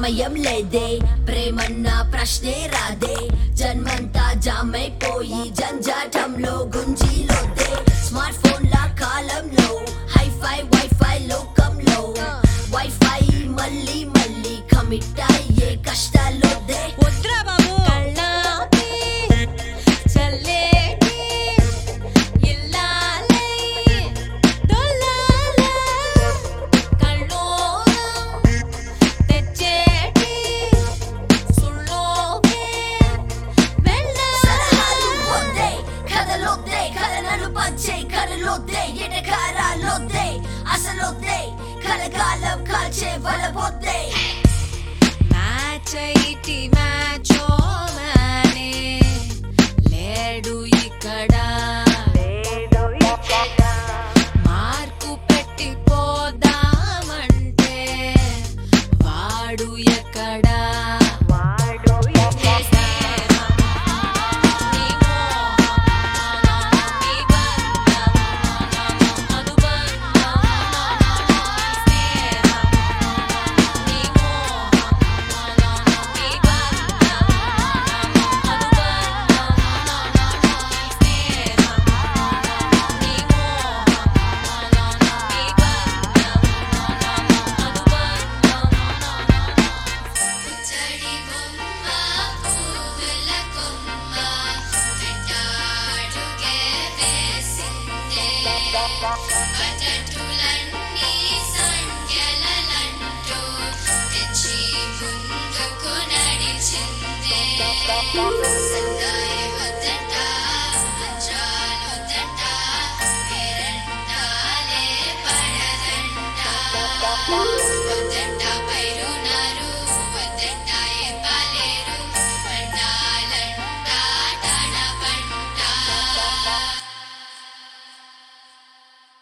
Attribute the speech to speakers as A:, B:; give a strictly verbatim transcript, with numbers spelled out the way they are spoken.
A: సమయం లేదే ప్రేమన్న ప్రశ్నే రాదే జన్మంతా జామైపోయి జంజాటంలో గుంజీలోదే స్మార్ట్ ఫోన్ లా కాలంలో హైఫై వైఫై లోకంలో వైఫై మళ్ళీ మళ్ళీ కమిట్ అయ్యే కష్టాల్లోదే
B: వద్దురా బాబు కళ్ళాపి చల్లేటి ఇల్లాలై దొల్లాల కళ్ళోరం తెచ్చేటి సుల్లోకే
A: సలహాలు వద్దే కథలొద్దే కథలను పంచే కథలొద్దే ఎటకారాలొద్దే అసలొద్దే కలకాలం కాల్చే వలబొద్దే
B: మ్యాచ్ అయిటి మ్యాచో మానే లేడు ఇక్కడ మార్కు పెట్టి పోదామంటే వాడు ఎక్కడా
C: అటటులన్నీ సంఖ్యలంటూ తెచ్చి ముందుకు నడిచిందే